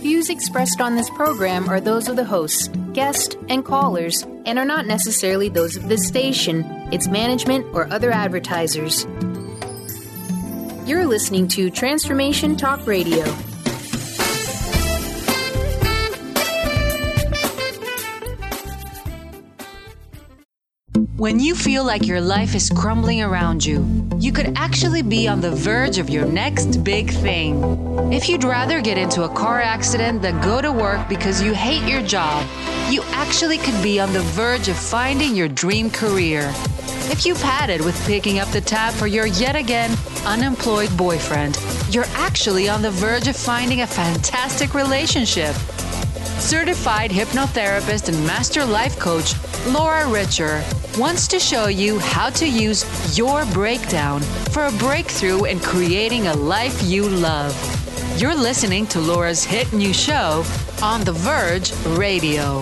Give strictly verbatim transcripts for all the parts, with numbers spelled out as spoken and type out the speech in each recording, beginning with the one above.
views expressed on this program are those of the hosts, guests, and callers, and are not necessarily those of this station, its management, or other advertisers. You're listening to Transformation Talk Radio. When you feel like your life is crumbling around you, you could actually be on the verge of your next big thing. If you'd rather get into a car accident than go to work because you hate your job, you actually could be on the verge of finding your dream career. If you've had it with picking up the tab for your yet again unemployed boyfriend, you're actually on the verge of finding a fantastic relationship. Certified hypnotherapist and master life coach Laura Richer wants to show you how to use your breakdown for a breakthrough in creating a life you love. You're listening to Laura's hit new show, On the Verge Radio.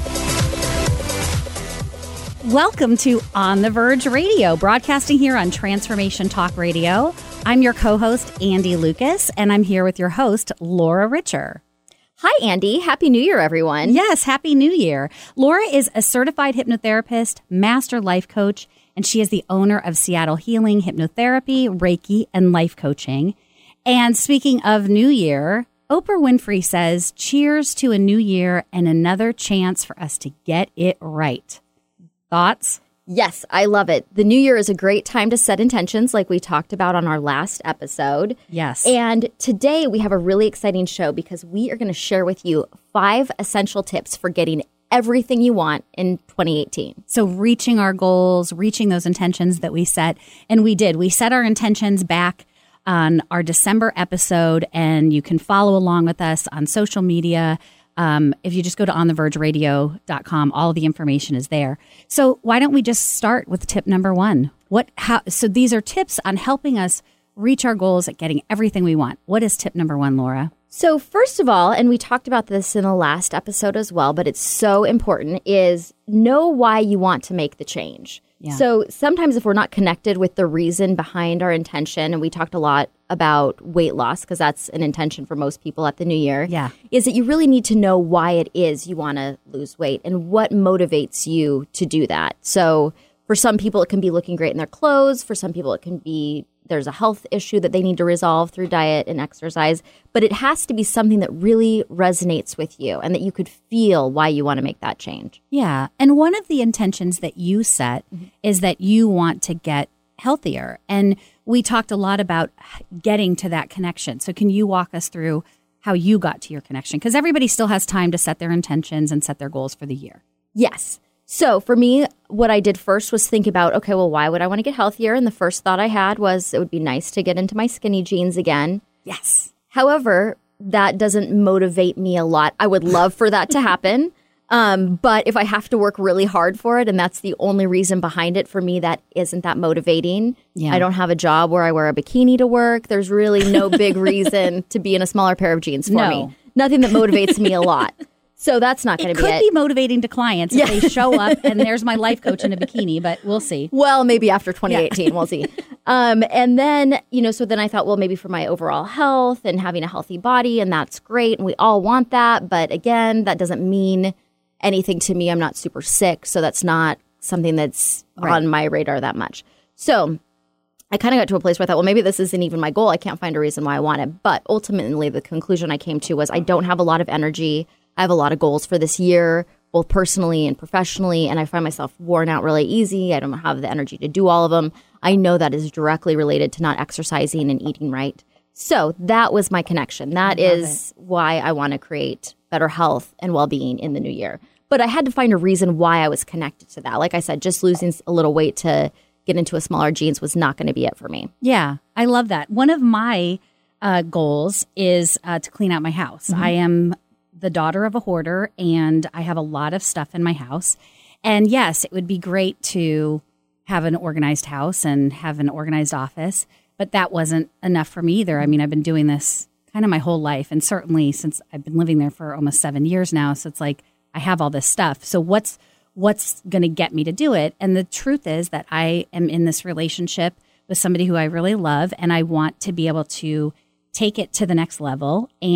Welcome to On the Verge Radio, broadcasting here on Transformation Talk Radio. I'm your co-host, Andy Lucas, and I'm here with your host, Laura Richer. Hi, Andy. Happy New Year, everyone. Yes, Happy New Year. Laura is a certified hypnotherapist, master life coach, and she is the owner of Seattle Healing Hypnotherapy, Reiki, and Life Coaching. And speaking of New Year, Oprah Winfrey says, cheers to a new year and another chance for us to get it right. Thoughts? Yes, I love it. The new year is a great time to set intentions like we talked about on our last episode. Yes. And today we have a really exciting show because we are going to share with you five essential tips for getting everything you want in twenty eighteen. So reaching our goals, reaching those intentions that we set. And we did. We set our intentions back on our December episode, and you can follow along with us on social media. Um, if you just go to on the verge radio dot com, all the information is there. So why don't we just start with tip number one? What? How? So these are tips on helping us reach our goals at getting everything we want. What is tip number one, Laura? So first of all, and we talked about this in the last episode as well, but it's so important, is know why you want to make the change. Yeah. So sometimes if we're not connected with the reason behind our intention, and we talked a lot about weight loss because that's an intention for most people at the new year, yeah. is that you really need to know why it is you want to lose weight and what motivates you to do that. So for some people, it can be looking great in their clothes. For some people, it can be there's a health issue that they need to resolve through diet and exercise. But it has to be something that really resonates with you and that you could feel why you want to make that change. Yeah. And one of the intentions that you set mm-hmm. is that you want to get healthier. And we talked a lot about getting to that connection. So can you walk us through how you got to your connection? Because everybody still has time to set their intentions and set their goals for the year. Yes. So for me, what I did first was think about, okay, well, why would I want to get healthier? And the first thought I had was it would be nice to get into my skinny jeans again. Yes. However, that doesn't motivate me a lot. I would love for that to happen. Um, but if I have to work really hard for it, and that's the only reason behind it, for me, that isn't that motivating. Yeah. I don't have a job where I wear a bikini to work. There's really no big reason to be in a smaller pair of jeans for no. me. Nothing that motivates me a lot. So that's not going to be it. It could be motivating to clients if yeah. they show up and there's my life coach in a bikini, but we'll see. Well, maybe after twenty eighteen, yeah. we'll see. Um, and then, you know, so then I thought, well, maybe for my overall health and having a healthy body, and that's great. And we all want that. But again, that doesn't mean anything to me. I'm not super sick. So that's not something that's right. on my radar that much. So I kind of got to a place where I thought, well, maybe this isn't even my goal. I can't find a reason why I want it. But ultimately, the conclusion I came to was I don't have a lot of energy. I have a lot of goals for this year, both personally and professionally, and I find myself worn out really easy. I don't have the energy to do all of them. I know that is directly related to not exercising and eating right. So that was my connection. That is it. Why I want to create better health and well-being in the new year. But I had to find a reason why I was connected to that. Like I said, just losing a little weight to get into a smaller jeans was not going to be it for me. Yeah, I love that. One of my uh, goals is uh, to clean out my house. Mm-hmm. I am the daughter of a hoarder, and I have a lot of stuff in my house. And yes, it would be great to have an organized house and have an organized office, but that wasn't enough for me either. I mean, I've been doing this kind of my whole life, and certainly since I've been living there for almost seven years now. So it's like I have all this stuff. So what's what's going to get me to do it? And the truth is that I am in this relationship with somebody who I really love, and I want to be able to take it to the next level. And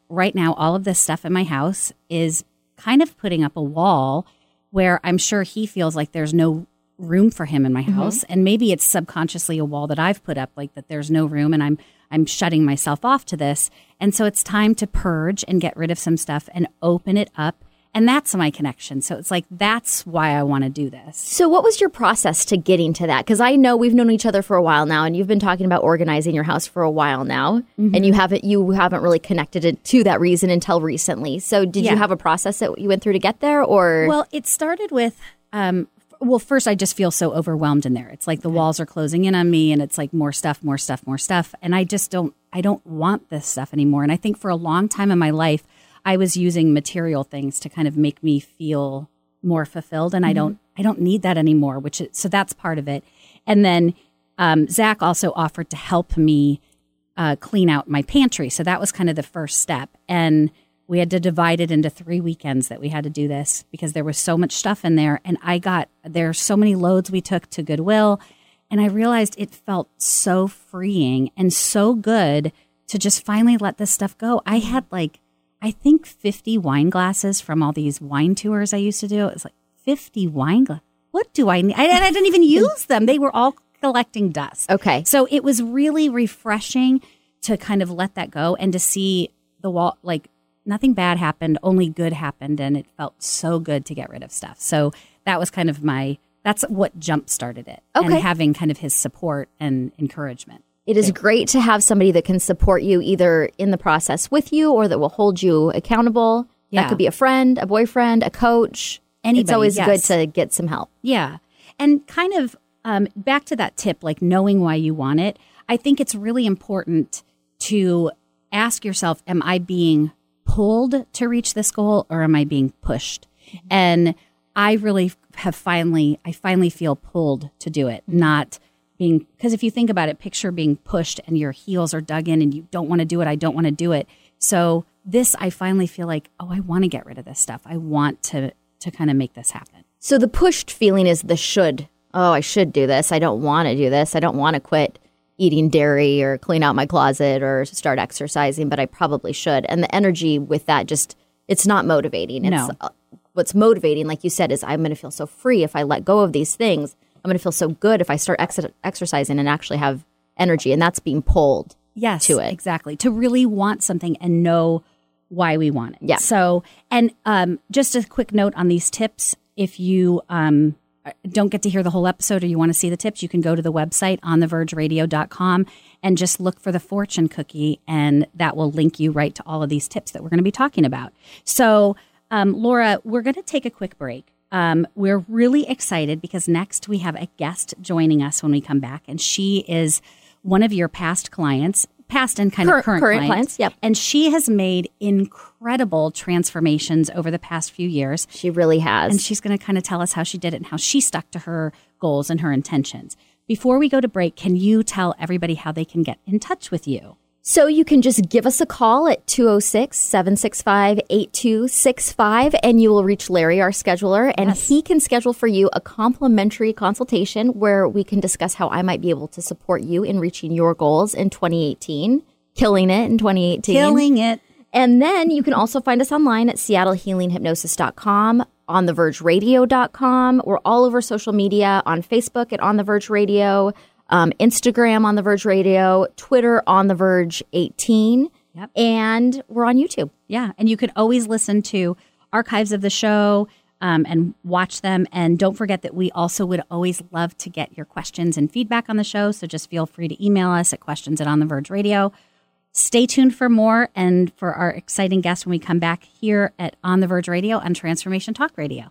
right now, all of this stuff in my house is kind of putting up a wall where I'm sure he feels like there's no room for him in my house. Mm-hmm. And maybe it's subconsciously a wall that I've put up, like that there's no room and I'm I'm shutting myself off to this. And so it's time to purge and get rid of some stuff and open it up. And that's my connection. So it's like, that's why I want to do this. So what was your process to getting to that? Because I know we've known each other for a while now, and you've been talking about organizing your house for a while now, mm-hmm. and you haven't you haven't really connected it to that reason until recently. So did yeah. you have a process that you went through to get there? Or Well, it started with, um, well, first I just feel so overwhelmed in there. It's like the okay. walls are closing in on me, and it's like more stuff, more stuff, more stuff. And I just don't, I don't want this stuff anymore. And I think for a long time in my life, I was using material things to kind of make me feel more fulfilled, and mm-hmm. I don't, I don't need that anymore. Which is, so that's part of it. And then um, Zach also offered to help me uh, clean out my pantry. So that was kind of the first step. And we had to divide it into three weekends that we had to do this because there was so much stuff in there. And I got there are so many loads we took to Goodwill, and I realized it felt so freeing and so good to just finally let this stuff go. I had like. I think fifty wine glasses from all these wine tours I used to do. It was like fifty wine glasses. What do I need? I, I didn't even use them. They were all collecting dust. Okay. So it was really refreshing to kind of let that go and to see the wall, like nothing bad happened, only good happened. And it felt so good to get rid of stuff. So that was kind of my, that's what jump started it. Okay. And having kind of his support and encouragement. It is great to have somebody that can support you either in the process with you or that will hold you accountable. Yeah. That could be a friend, a boyfriend, a coach. Anybody, it's always yes. good to get some help. Yeah. And kind of um, back to that tip, like knowing why you want it, I think it's really important to ask yourself, am I being pulled to reach this goal or am I being pushed? Mm-hmm. And I really have finally, I finally feel pulled to do it, not being, because if you think about it, picture being pushed and your heels are dug in and you don't want to do it. I don't want to do it. So this, I finally feel like, oh, I want to get rid of this stuff. I want to, to kind of make this happen. So the pushed feeling is the should. Oh, I should do this. I don't want to do this. I don't want to quit eating dairy or clean out my closet or start exercising, but I probably should. And the energy with that just, it's not motivating. It's, no. uh, what's motivating, like you said, is I'm going to feel so free if I let go of these things. I'm going to feel so good if I start ex- exercising and actually have energy. And that's being pulled yes, to it. Exactly. To really want something and know why we want it. Yeah. So, and um, just a quick note on these tips. If you um, don't get to hear the whole episode or you want to see the tips, you can go to the website on the verge radio dot com and just look for the fortune cookie. And that will link you right to all of these tips that we're going to be talking about. So, um, Laura, we're going to take a quick break. Um, we're really excited because next we have a guest joining us when we come back. And she is one of your past clients, past and kind Cur- of current, current clients. clients. Yep. And she has made incredible transformations over the past few years. She really has. And she's going to kind of tell us how she did it and how she stuck to her goals and her intentions. Before we go to break, can you tell everybody how they can get in touch with you? So you can just give us a call at two oh six, seven six five, eight two six five and you will reach Larry, our scheduler, and yes. he can schedule for you a complimentary consultation where we can discuss how I might be able to support you in reaching your goals in twenty eighteen. Killing it in twenty eighteen. Killing it. And then you can also find us online at seattle healing hypnosis dot com, on the verge radio dot com. We're all over social media, on Facebook at On The Verge Radio, Um, Instagram on The Verge Radio, Twitter on The Verge eighteen, yep. and we're on YouTube. Yeah, and you can always listen to archives of the show um, and watch them. And don't forget that we also would always love to get your questions and feedback on the show. So just feel free to email us at questions at On The Verge Radio. Stay tuned for more and for our exciting guests when we come back here at On The Verge Radio on Transformation Talk Radio.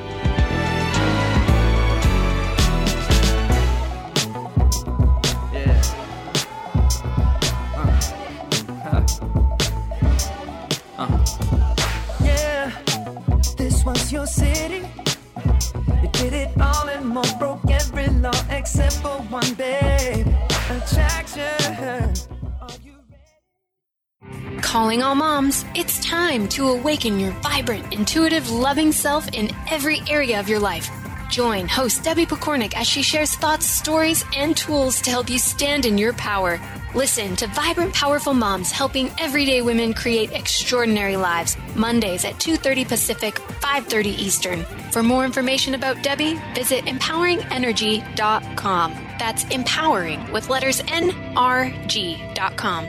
Was your city? You did it all and more, broke every law except for one, babe. Attraction. Calling all moms, it's time to awaken your vibrant, intuitive, loving self in every area of your life. Join host Debbie Pokornik as she shares thoughts, stories, and tools to help you stand in your power. Listen to Vibrant, Powerful Moms helping everyday women create extraordinary lives. Mondays at two thirty Pacific, five thirty Eastern. For more information about Debbie, visit empowering energy dot com. That's empowering with letters N R G dot com.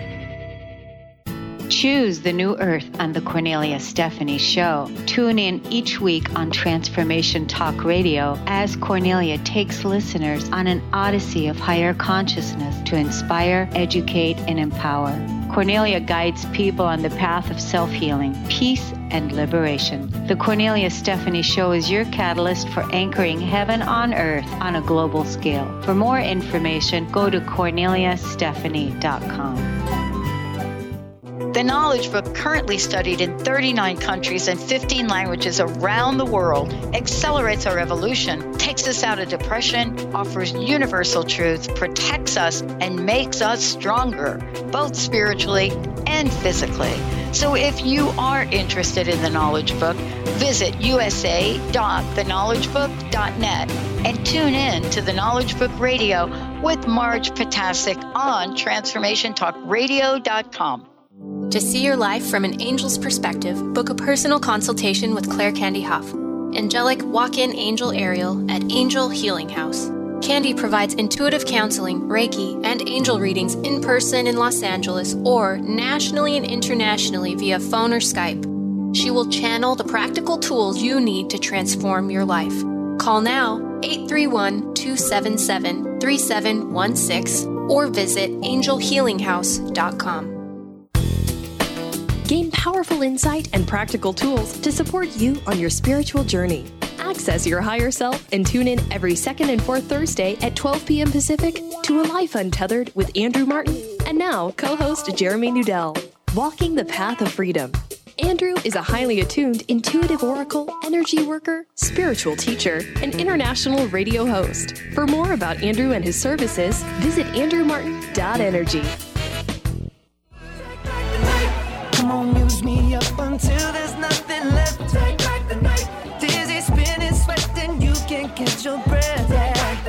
Choose the new earth on the Cornelia Stephanie Show. Tune in each week on Transformation Talk Radio as Cornelia takes listeners on an odyssey of higher consciousness to inspire, educate, and empower. Cornelia guides people on the path of self-healing, peace, and liberation. The Cornelia Stephanie Show is your catalyst for anchoring heaven on earth on a global scale. For more information, go to cornelia stephanie dot com. The Knowledge Book, currently studied in thirty-nine countries and fifteen languages around the world, accelerates our evolution, takes us out of depression, offers universal truth, protects us, and makes us stronger, both spiritually and physically. So if you are interested in the Knowledge Book, visit u s a dot the knowledge book dot net and tune in to the Knowledge Book Radio with Marge Potasic on transformation talk radio dot com. To see your life from an angel's perspective, book a personal consultation with Claire Candy Huff, angelic walk-in angel Ariel at Angel Healing House. Candy provides intuitive counseling, Reiki, and angel readings in person in Los Angeles or nationally and internationally via phone or Skype. She will channel the practical tools you need to transform your life. Call now, eight three one, two seven seven, three seven one six, or visit angel healing house dot com. Gain powerful insight and practical tools to support you on your spiritual journey. Access your higher self and tune in every second and fourth Thursday at twelve p.m. Pacific to A Life Untethered with Andrew Martin and now co-host Jeremy Nudell. Walking the Path of Freedom. Andrew is a highly attuned intuitive oracle, energy worker, spiritual teacher, and international radio host. For more about Andrew and his services, visit andrew martin dot energy. Come on, use me up until there's nothing left. Take back the night. Dizzy, spinning, sweating, you can't catch your breath. Yeah.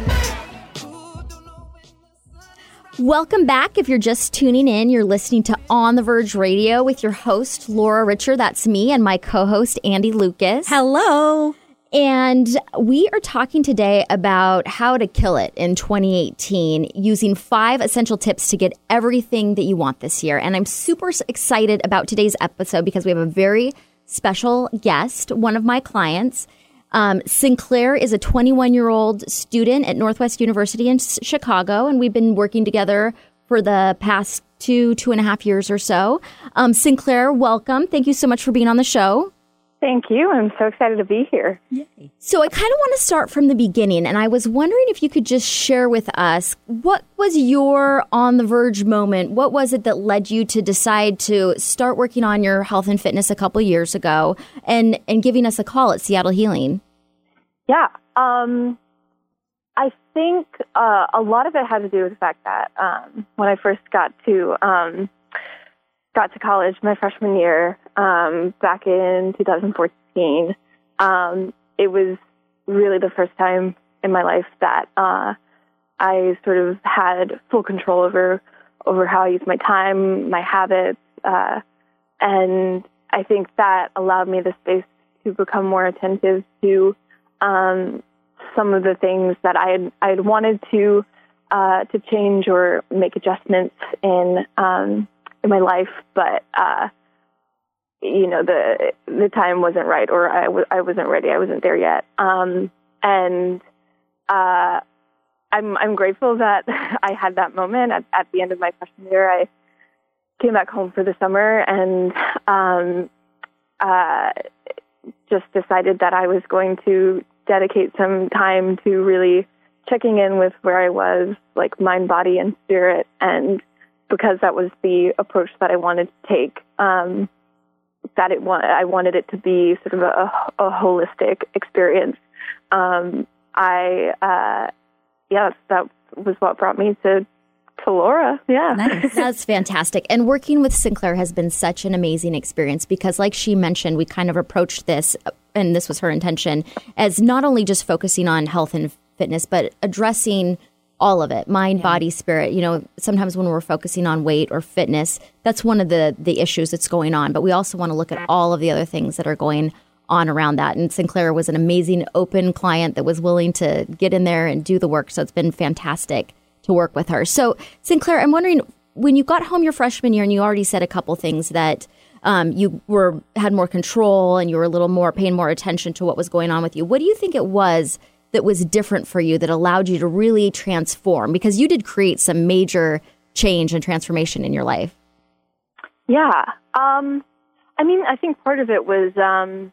Welcome back. If you're just tuning in, you're listening to On the Verge Radio with your host, Laura Richer. That's me, and my co-host, Andy Lucas. Hello. And we are talking today about how to kill it in twenty eighteen using five essential tips to get everything that you want this year. And I'm super excited about today's episode because we have a very special guest, one of my clients. Um, Sinclair is a twenty-one-year-old student at Northwest University in Chicago, and we've been working together for the past two, two and a half years or so. Um, Sinclair, welcome. Thank you so much for being on the show. Thank you. I'm so excited to be here. Yay. So I kind of want to start from the beginning, and I was wondering if you could just share with us, what was your on the verge moment? What was it that led you to decide to start working on your health and fitness a couple years ago and, and giving us a call at Seattle Healing? Yeah. Um, I think uh, a lot of it had to do with the fact that um, when I first got to um, got to college my freshman year, um, back in two thousand fourteen, um, it was really the first time in my life that uh, I sort of had full control over over how I use my time, my habits, uh, and I think that allowed me the space to become more attentive to um, some of the things that I had I had wanted to uh, to change or make adjustments in um, in my life, but uh, you know the the time wasn't right, or I w- I wasn't ready. I wasn't there yet, um, and uh, I'm I'm grateful that I had that moment at, at the end of my freshman year. I came back home for the summer and um, uh, just decided that I was going to dedicate some time to really checking in with where I was, like mind, body, and spirit. And because that was the approach that I wanted to take, um, that it wa- I wanted it to be sort of a, a holistic experience. Um, I, uh, yes, that was what brought me to to Laura. Yeah. Nice. That's fantastic. And working with Sinclair has been such an amazing experience because, like she mentioned, we kind of approached this and this was her intention, as not only just focusing on health and fitness, but addressing all of it, mind, yeah. body, spirit. You know, sometimes when we're focusing on weight or fitness, that's one of the, the issues that's going on. But we also want to look at all of the other things that are going on around that. And Sinclair was an amazing open client that was willing to get in there and do the work. So it's been fantastic to work with her. So Sinclair, I'm wondering, when you got home your freshman year, and you already said a couple things that um, you were had more control and you were a little more paying more attention to what was going on with you. What do you think it was that was different for you that allowed you to really transform? Because you did create some major change and transformation in your life. Yeah. Um, I mean, I think part of it was um,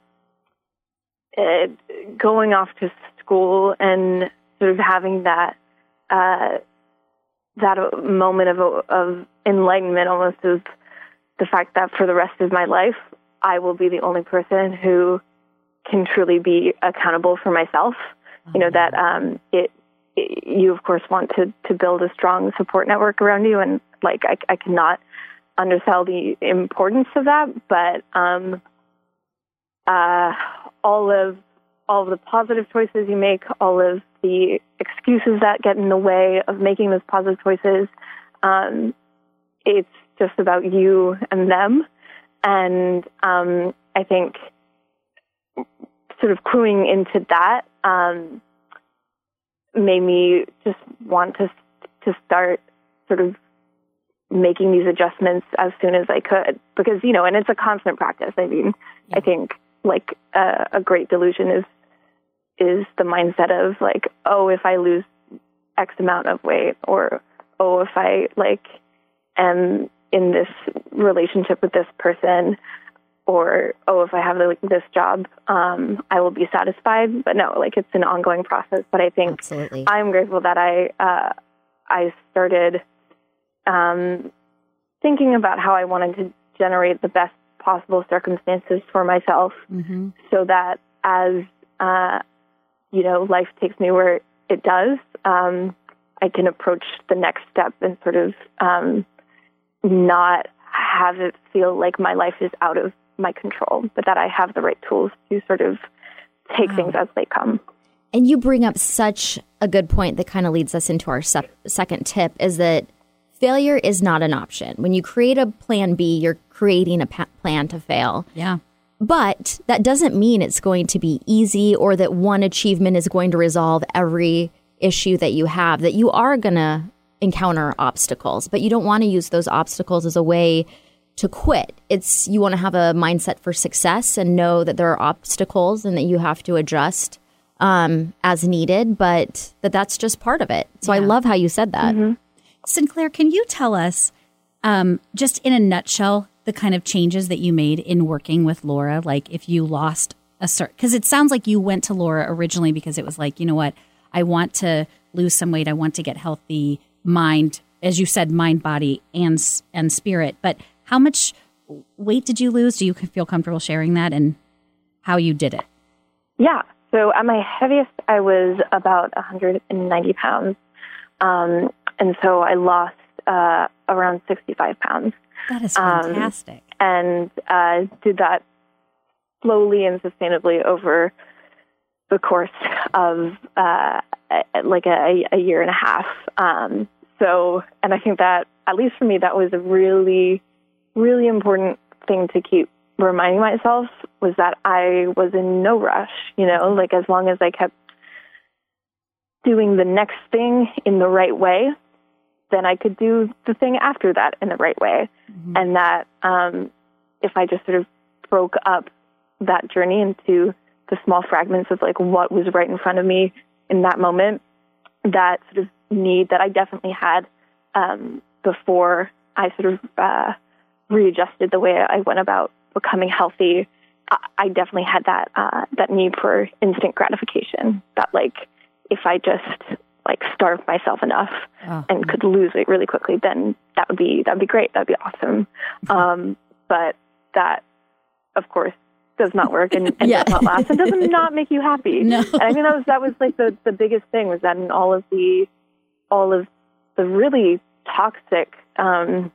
it, going off to school and sort of having that uh, that moment of of enlightenment, almost, of the fact that for the rest of my life, I will be the only person who can truly be accountable for myself. You know, that um, it, it, you, of course, want to, to build a strong support network around you. And, like, I, I cannot undersell the importance of that. But um, uh, all of all of the positive choices you make, all of the excuses that get in the way of making those positive choices, um, it's just about you and them. And um, I think sort of cluing into that um, made me just want to to start sort of making these adjustments as soon as I could, because, you know, and it's a constant practice. I mean, yeah. I think like uh, a great delusion is is the mindset of like, oh, if I lose X amount of weight, or oh, if I like am in this relationship with this person, or, oh, if I have like, this job, um, I will be satisfied. But no, like, it's an ongoing process. But I think Absolutely. I'm grateful that I uh, I started um, thinking about how I wanted to generate the best possible circumstances for myself, mm-hmm. so that as, uh, you know, life takes me where it does, um, I can approach the next step and sort of um, not have it feel like my life is out of my control, but that I have the right tools to sort of take wow. things as they come. And you bring up such a good point that kind of leads us into our se- second tip, is that failure is not an option. When you create a plan B, you're creating a pa- plan to fail. Yeah. But that doesn't mean it's going to be easy, or that one achievement is going to resolve every issue that you have, that you are going to encounter obstacles, but you don't want to use those obstacles as a way to quit. It's, you want to have a mindset for success and know that there are obstacles and that you have to adjust um, as needed, but that that's just part of it. So yeah. I love how you said that. Mm-hmm. Sinclair, can you tell us, um, just in a nutshell, the kind of changes that you made in working with Laura? Like, if you lost a certain, because it sounds like you went to Laura originally because it was like, you know what, I want to lose some weight. I want to get healthy mind, as you said, mind, body, and and spirit. But how much weight did you lose? Do you feel comfortable sharing that and how you did it? Yeah. So at my heaviest, I was about one hundred ninety pounds. Um, and so I lost uh, around sixty-five pounds. That is fantastic. Um, and uh, did that slowly and sustainably over the course of uh, like a, a year and a half. Um, so, and I think that, at least for me, that was a really, really important thing to keep reminding myself, was that I was in no rush, you know, like as long as I kept doing the next thing in the right way, then I could do the thing after that in the right way. Mm-hmm. And that um, if I just sort of broke up that journey into the small fragments of like what was right in front of me in that moment, that sort of need that I definitely had um, before I sort of uh, readjusted the way I went about becoming healthy, I, I definitely had that uh, that need for instant gratification. That like, if I just like starved myself enough oh. and could lose it really quickly, then that would be that would be great. That would be awesome. Um, but that, of course, does not work and, and yeah. does not last. It does not make you happy. No. And I mean, that was that was like the, the biggest thing, was that in all of the all of the really toxic um,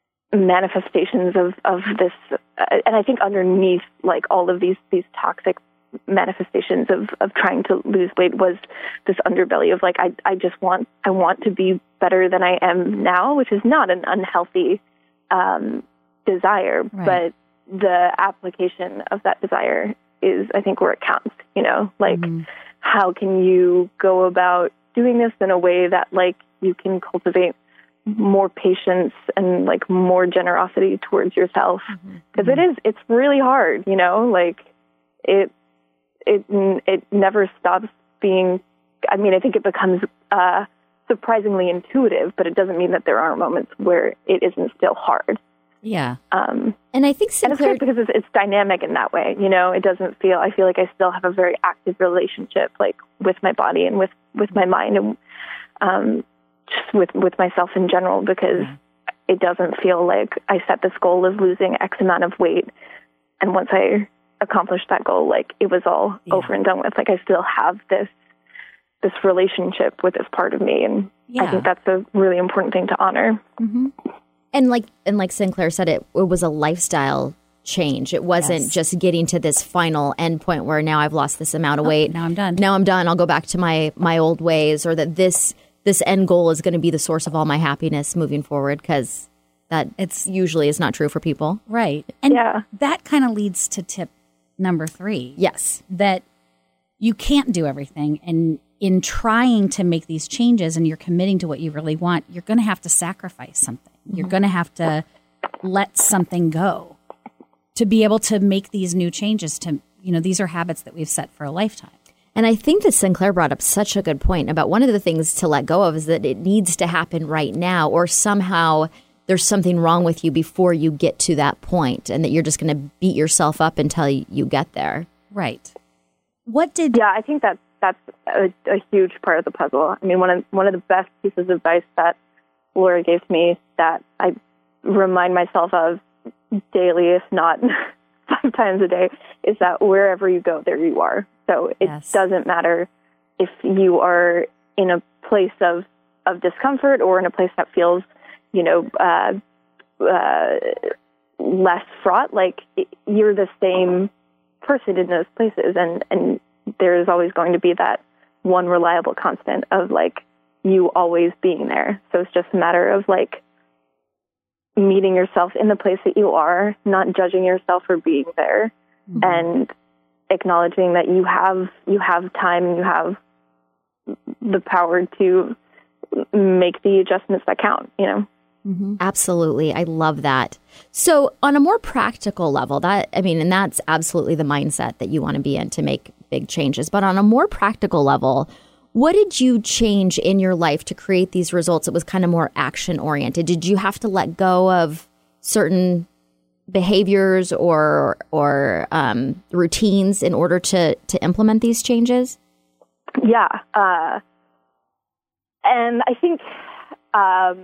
manifestations of, of this, uh, and I think underneath like all of these these toxic manifestations of, of trying to lose weight was this underbelly of like, I, I just want, I want to be better than I am now, which is not an unhealthy um, desire, Right. but the application of that desire is, I think, where it counts, you know, like Mhm. how can you go about doing this in a way that like you can cultivate more patience and like more generosity towards yourself. Because Mhm. it is, it's really hard, you know, like it, it, it never stops being, I mean, I think it becomes uh, surprisingly intuitive, but it doesn't mean that there aren't moments where it isn't still hard. Yeah. Um, And I think and it's Sinclair, great because it's, it's dynamic in that way. You know, it doesn't feel, I feel like I still have a very active relationship, like with my body and with, with my mind and um, just with, with myself in general, because it doesn't feel like I set this goal of losing X amount of weight. And once I accomplished that goal, like it was all Yeah. over and done with. Like I still have this, this relationship with this part of me. And I Yeah. think that's a really important thing to honor. Mhm. and like and like Sinclair said, it, it was a lifestyle change. It wasn't Yes. just getting to this final end point where now I've lost this amount of weight. Now I'm done. Now I'm done. I'll go back to my my old ways, or that this this end goal is going to be the source of all my happiness moving forward, because that it's usually is not true for people. Right. And Yeah. that kind of leads to tip number three. Yes. That you can't do everything. And in trying to make these changes and you're committing to what you really want, you're going to have to sacrifice something. You're going to have to let something go to be able to make these new changes to, you know, these are habits that we've set for a lifetime. And I think that Sinclair brought up such a good point about one of the things to let go of is that it needs to happen right now, or somehow there's something wrong with you before you get to that point, and that you're just going to beat yourself up until you get there. Right. What did Yeah, I think that that's a, a huge part of the puzzle. I mean, one of one of the best pieces of advice that Laura gave me that I remind myself of daily, if not five times a day, is that wherever you go, there you are. So it Yes. doesn't matter if you are in a place of, of discomfort or in a place that feels, you know, uh, uh, less fraught. Like you're the same person in those places, and and there is always going to be that one reliable constant of like you always being there. So it's just a matter of like meeting yourself in the place that you are, not judging yourself for being there, Mhm. and acknowledging that you have you have time and you have the power to make the adjustments that count, you know. Mm-hmm. Absolutely. I love that. So on a more practical level, that, I mean, and that's absolutely the mindset that you want to be in to make big changes. But on a more practical level, what did you change in your life to create these results? It was kind of more action oriented. Did you have to let go of certain behaviors or or um, routines in order to to implement these changes? Yeah. Uh, and I think um,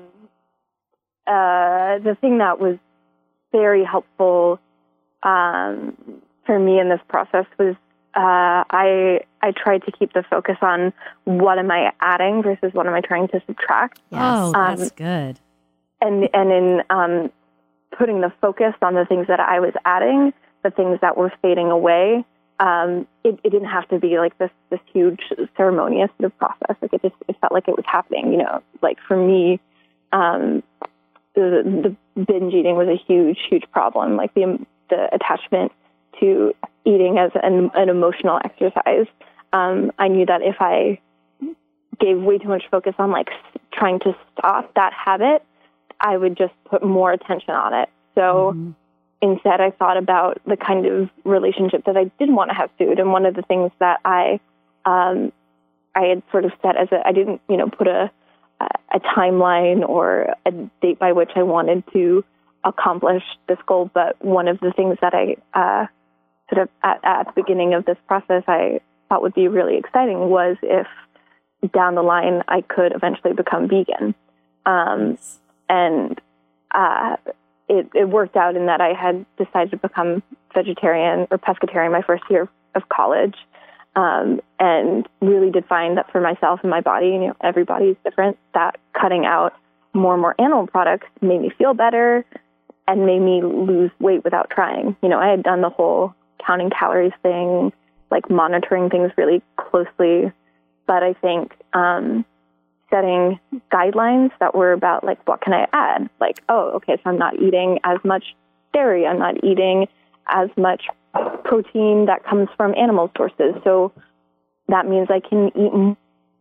uh, the thing that was very helpful um, for me in this process was uh, I I tried to keep the focus on what am I adding versus what am I trying to subtract. Oh, that's Um, good. And and in um, putting the focus on the things that I was adding, the things that were fading away, um, it, it didn't have to be like this this huge ceremonious sort of process. Like it just it felt like it was happening. You know, like for me, um, the, the binge eating was a huge huge problem. Like the the attachment to eating as an, an emotional exercise. Um, I knew that if I gave way too much focus on like trying to stop that habit, I would just put more attention on it. So Mm-hmm. instead, I thought about the kind of relationship that I did want to have food. And one of the things that I um, I had sort of set as a, I didn't, you know, put a, a timeline or a date by which I wanted to accomplish this goal. But one of the things that I uh, sort of at, at the beginning of this process, I thought would be really exciting was if down the line I could eventually become vegan. Um, and uh, it, it worked out in that I had decided to become vegetarian or pescatarian my first year of college, um, and really did find that for myself and my body, you know, everybody is different, that cutting out more and more animal products made me feel better and made me lose weight without trying. You know, I had done the whole counting calories thing, like monitoring things really closely. But I think um, setting guidelines that were about like, what can I add? Like, oh, okay, so I'm not eating as much dairy. I'm not eating as much protein that comes from animal sources. So that means I can eat more.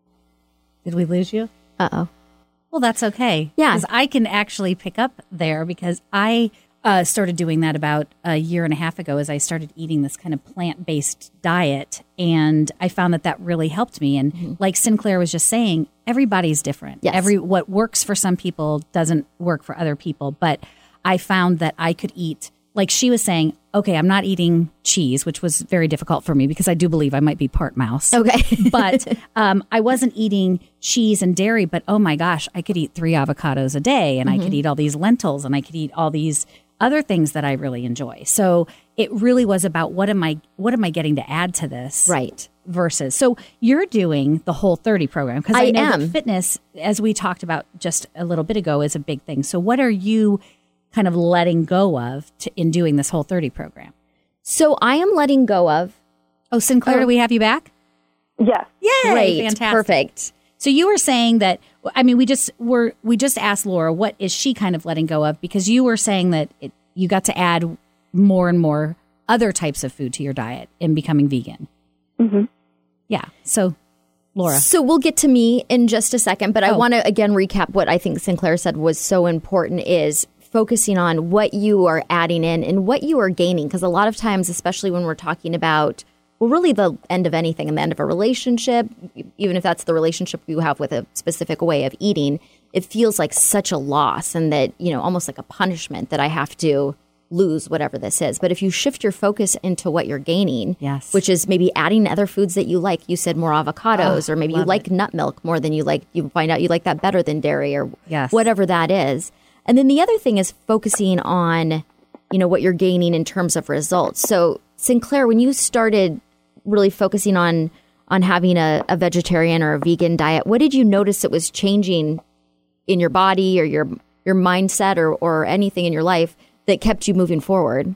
Did we lose you? Uh-oh. Well, that's okay. Yeah. Because I can actually pick up there because I uh, started doing that about a year and a half ago as I started eating this kind of plant-based diet. And I found that that really helped me. And mm-hmm. like Sinclair was just saying, everybody's different. Yes. Every what works for some people doesn't work for other people. But I found that I could eat, like she was saying, okay, I'm not eating cheese, which was very difficult for me because I do believe I might be part mouse. Okay. But um, I wasn't eating cheese and dairy, but oh my gosh, I could eat three avocados a day and mm-hmm. I could eat all these lentils and I could eat all these other things that I really enjoy. So it really was about what am I, what am I getting to add to this? Right. Versus, so you're doing the Whole thirty program because I, I know am. that fitness, as we talked about just a little bit ago, is a big thing. So what are you kind of letting go of to, in doing this Whole thirty program? So I am letting go of. Oh, Sinclair, oh. do we have you back? Yes. Yay! Great. Fantastic. Perfect. So you were saying that, I mean, we just were, we just asked Laura, what is she kind of letting go of? Because you were saying that it, you got to add more and more other types of food to your diet in becoming vegan. Mm-hmm. Yeah. So Laura. So we'll get to me in just a second, but I Oh. want to again recap what I think Sinclair said was so important is focusing on what you are adding in and what you are gaining. Because a lot of times, especially when we're talking about, well, really the end of anything and the end of a relationship, even if that's the relationship you have with a specific way of eating, it feels like such a loss and that, you know, almost like a punishment that I have to lose whatever this is. But if you shift your focus into what you're gaining, Yes. which is maybe adding other foods that you like, you said more avocados, Oh, or maybe you love like it. nut milk more than you like, you find out you like that better than dairy or Yes. whatever that is. And then the other thing is focusing on, you know, what you're gaining in terms of results. So Sinclair, when you started really focusing on on having a, a vegetarian or a vegan diet, what did you notice it was changing in your body or your your mindset or, or anything in your life that kept you moving forward?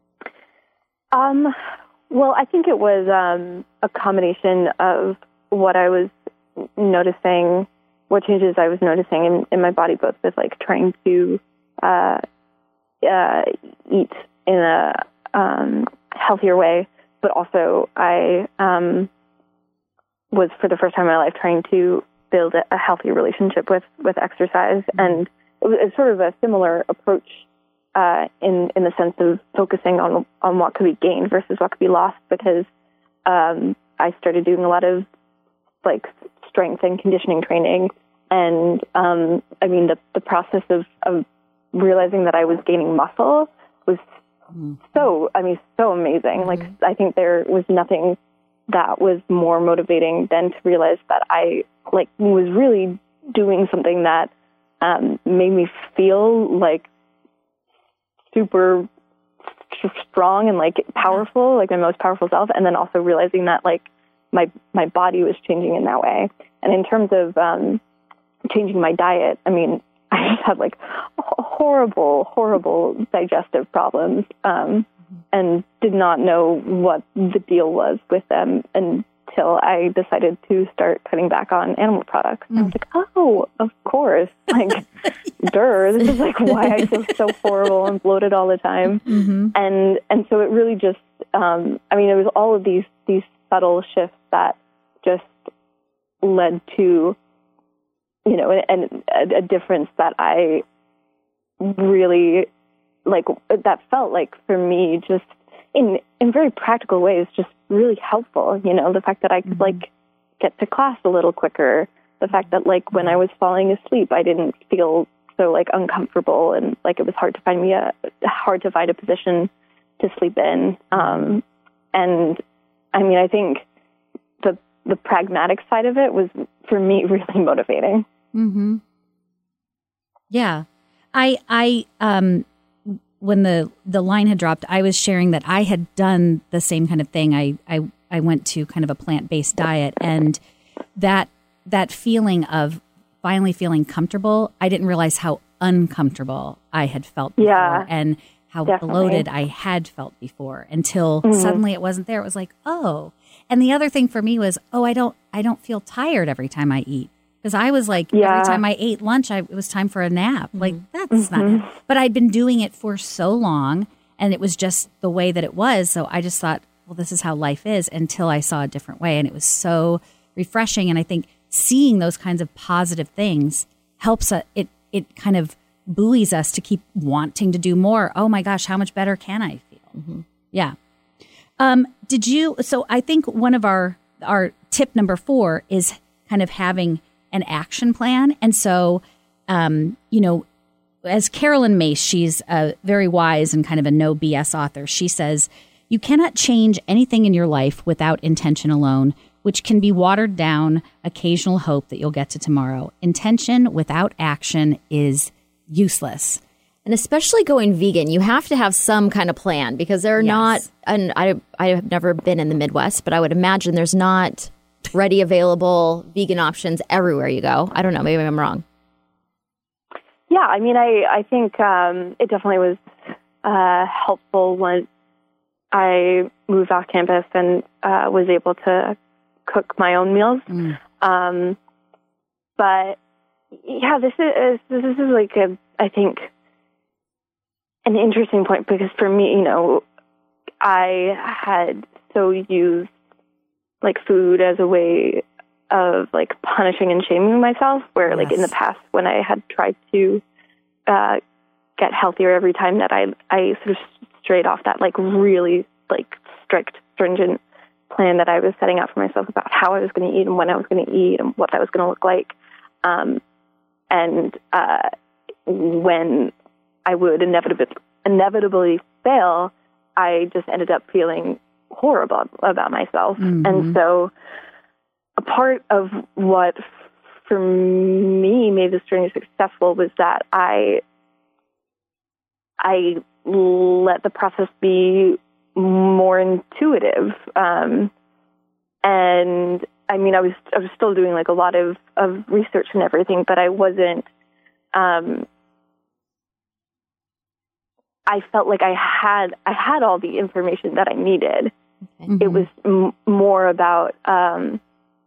Um, well, I think it was um, a combination of what I was noticing, what changes I was noticing in, in my body, both with like trying to uh, uh, eat in a um, healthier way, but also I um, was for the first time in my life trying to build a, a healthy relationship with, with exercise. Mm-hmm. And it was, it was sort of a similar approach uh, in, in the sense of focusing on, on what could be gained versus what could be lost, because um, I started doing a lot of like strength and conditioning training. And um, I mean, the, the process of, of realizing that I was gaining muscle was mm-hmm. so, I mean, so amazing. Mm-hmm. Like, I think there was nothing that was more motivating than to realize that I like was really doing something that um, made me feel like super strong and like powerful, like my most powerful self. And then also realizing that like my, my body was changing in that way. And in terms of um, changing my diet, I mean, I just had like horrible, horrible digestive problems um, and did not know what the deal was with them until I decided to start cutting back on animal products. Mm. I was like, oh, of course. Like, duh, this is like why I feel so horrible and bloated all the time. Mm-hmm. And and so it really just, um, I mean, it was all of these, these subtle shifts that just led to, you know, and a, a difference that I really, like, that felt like for me just in in very practical ways, just really helpful. You know, the fact that I could, mm-hmm. like, get to class a little quicker, the fact that, like, when I was falling asleep, I didn't feel so, like, uncomfortable and, like, it was hard to find me a, hard to find a position to sleep in. Um, and, I mean, I think the the pragmatic side of it was, for me, really motivating. Mm-hmm. Yeah. I, I, um, when the, the line had dropped, I was sharing that I had done the same kind of thing. I, I, I went to kind of a plant-based diet, and that, that feeling of finally feeling comfortable, I didn't realize how uncomfortable I had felt before, yeah. and how Definitely. bloated I had felt before until Mhm. suddenly it wasn't there. It was like, oh. And the other thing for me was, oh, I don't I don't feel tired every time I eat. Because I was like, Yeah. every time I ate lunch, I, it was time for a nap. Like, that's Mhm. not, but I'd been doing it for so long and it was just the way that it was. So I just thought, well, this is how life is until I saw a different way. And it was so refreshing. And I think seeing those kinds of positive things helps uh, it, it kind of buoys us to keep wanting to do more. Oh my gosh, how much better can I feel? Mm-hmm. Yeah. Um, did you, so I think one of our, our tip number four is kind of having an action plan. And so, um, you know, as Carolyn Mace, she's a very wise and kind of a no B S author. She says, you cannot change anything in your life without intention alone, which can be watered down occasional hope that you'll get to tomorrow. Intention without action is useless. And especially going vegan, you have to have some kind of plan because they're Yes. not, and I, I have never been in the Midwest, but I would imagine there's not ready available vegan options everywhere you go. I don't know. Maybe I'm wrong. Yeah, I mean, I, I think um, it definitely was uh, helpful when I moved off campus and uh, was able to cook my own meals. Mm. Um, but yeah, this is this is like a, I think, an interesting point because for me, you know, I had so used like food as a way of like punishing and shaming myself, where Yes. like in the past when I had tried to uh, get healthier every time that I I sort of strayed off that like really like strict, stringent plan that I was setting out for myself about how I was going to eat and when I was going to eat and what that was going to look like. Um, and uh, when I would inevitably inevitably fail, I just ended up feeling horrible about myself. Mhm. And so a part of what for me made this journey successful was that I I let the process be more intuitive. Um, and I mean, I was I was still doing like a lot of, of research and everything, but I wasn't. Um, I felt like I had I had all the information that I needed. Mhm. It was m- more about um,